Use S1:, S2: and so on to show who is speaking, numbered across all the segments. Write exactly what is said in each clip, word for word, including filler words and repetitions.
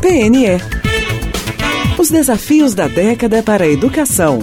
S1: P N E. Os desafios da década para a educação.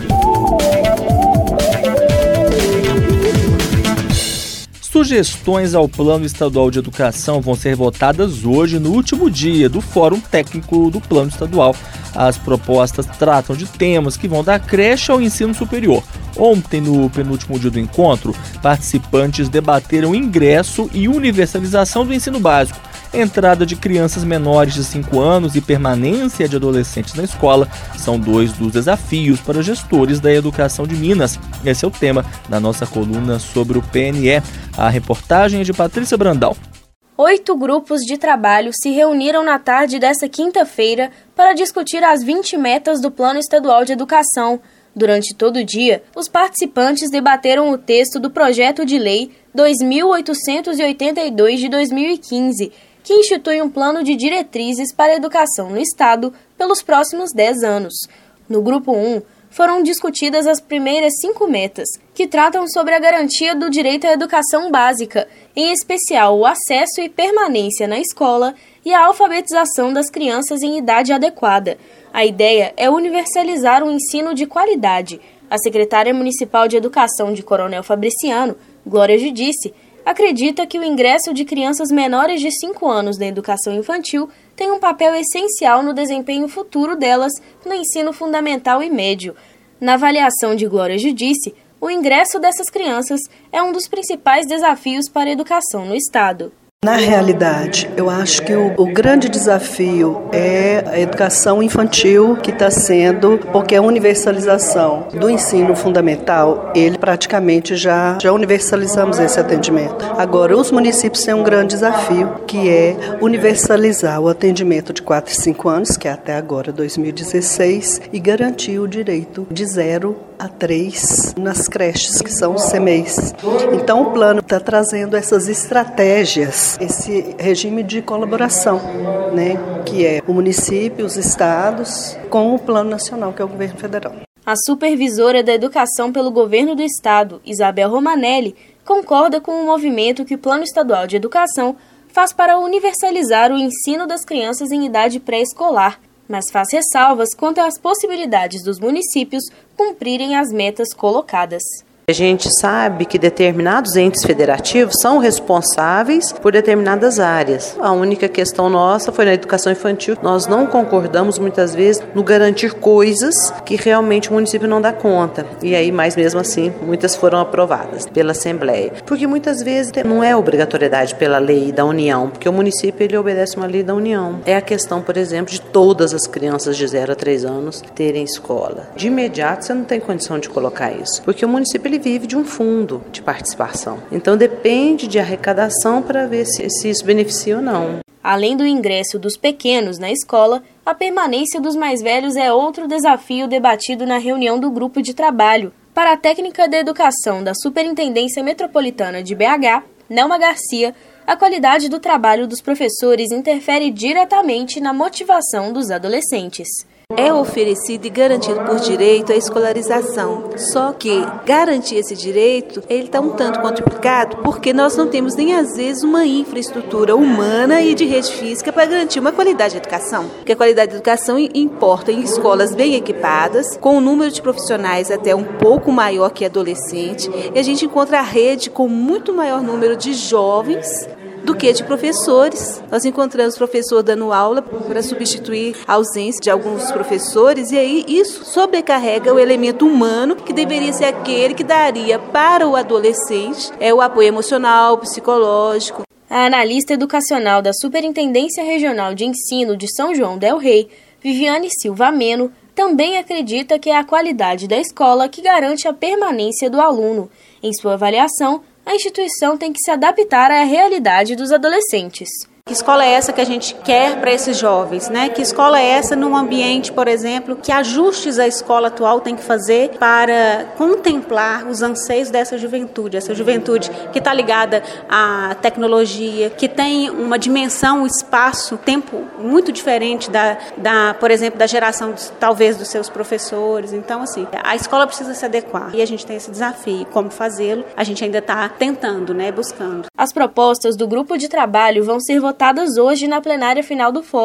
S2: Sugestões ao Plano Estadual de Educação vão ser votadas hoje, no último dia do Fórum Técnico do Plano Estadual. As propostas tratam de temas que vão da creche ao ensino superior. Ontem, no penúltimo dia do encontro, participantes debateram ingresso e universalização do ensino básico, entrada de crianças menores de cinco anos e permanência de adolescentes na escola são dois dos desafios para gestores da educação de Minas. Esse é o tema da nossa coluna sobre o P N E. A reportagem é de Patrícia Brandão.
S3: Oito grupos de trabalho se reuniram na tarde desta quinta-feira para discutir as vinte metas do Plano Estadual de Educação. Durante todo o dia, os participantes debateram o texto do Projeto de Lei dois mil oitocentos e oitenta e dois de dois mil e quinze, que institui um plano de diretrizes para a educação no Estado pelos próximos dez anos. No Grupo um, foram discutidas as primeiras cinco metas, que tratam sobre a garantia do direito à educação básica, em especial o acesso e permanência na escola e a alfabetização das crianças em idade adequada. A ideia é universalizar um ensino de qualidade. A secretária municipal de Educação de Coronel Fabriciano, Glória Judice, acredita que o ingresso de crianças menores de cinco anos na educação infantil tem um papel essencial no desempenho futuro delas no ensino fundamental e médio. Na avaliação de Glória Judice, o ingresso dessas crianças é um dos principais desafios para a educação no Estado.
S4: Na realidade, eu acho que o, o grande desafio é a educação infantil que está sendo, porque a universalização do ensino fundamental, ele praticamente já, já universalizamos esse atendimento. Agora, os municípios têm um grande desafio, que é universalizar o atendimento de quatro e cinco anos, que é até agora dois mil e dezesseis, e garantir o direito de zero a três nas creches, que são os C M E Is. Então, o plano está trazendo essas estratégias, esse regime de colaboração, né, que é o município, os estados, com o Plano Nacional, que é o governo federal.
S3: A supervisora da educação pelo governo do estado, Isabel Romanelli, concorda com o movimento que o Plano Estadual de Educação faz para universalizar o ensino das crianças em idade pré-escolar, mas faz ressalvas quanto às possibilidades dos municípios cumprirem as metas colocadas.
S5: A gente sabe que determinados entes federativos são responsáveis por determinadas áreas. A única questão nossa foi na educação infantil. Nós não concordamos muitas vezes no garantir coisas que realmente o município não dá conta. E aí, mas mesmo assim, muitas foram aprovadas pela Assembleia. Porque muitas vezes não é obrigatoriedade pela lei da União, porque o município ele obedece uma lei da União. É a questão, por exemplo, de todas as crianças de zero a três anos terem escola. De imediato, você não tem condição de colocar isso, porque o município ele vive de um fundo de participação. Então depende de arrecadação para ver se, se isso beneficia ou não.
S3: Além do ingresso dos pequenos na escola, a permanência dos mais velhos é outro desafio debatido na reunião do grupo de trabalho. Para a técnica de educação da Superintendência Metropolitana de B H, Nelma Garcia, a qualidade do trabalho dos professores interfere diretamente na motivação dos adolescentes.
S6: É oferecido e garantido por direito a escolarização. Só que garantir esse direito, ele está um tanto complicado porque nós não temos nem às vezes uma infraestrutura humana e de rede física para garantir uma qualidade de educação. Porque a qualidade de educação importa em escolas bem equipadas, com um número de profissionais até um pouco maior que adolescente, e a gente encontra a rede com muito maior número de jovens do que de professores. Nós encontramos professor dando aula para substituir a ausência de alguns professores, e aí isso sobrecarrega o elemento humano, que deveria ser aquele que daria para o adolescente é o apoio emocional, psicológico.
S3: A analista educacional da Superintendência Regional de Ensino de São João del Rei, Viviane Silva Ameno, também acredita que é a qualidade da escola que garante a permanência do aluno. Em sua avaliação, a instituição tem que se adaptar à realidade dos adolescentes.
S7: Que escola é essa que a gente quer para esses jovens, né? Que escola é essa num ambiente, por exemplo, que ajustes a escola atual tem que fazer para contemplar os anseios dessa juventude, essa juventude que está ligada à tecnologia, que tem uma dimensão, um espaço, tempo muito diferente da, da, por exemplo, da geração talvez dos seus professores. Então, assim, a escola precisa se adequar e a gente tem esse desafio. Como fazê-lo? A gente ainda está tentando, né? Buscando.
S3: As propostas do grupo de trabalho vão ser votadas hoje na plenária final do Fórum.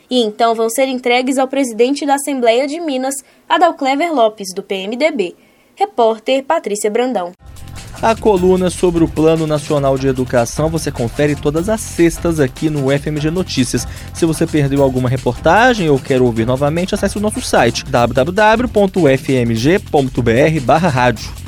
S3: e então vão ser entregues ao presidente da Assembleia de Minas, Adalclever Lopes, do P M D B. Repórter Patrícia Brandão.
S2: A coluna sobre o Plano Nacional de Educação você confere todas as sextas aqui no F M G Notícias. Se você perdeu alguma reportagem ou quer ouvir novamente, acesse o nosso site w w w ponto f m g ponto b r barra rádio.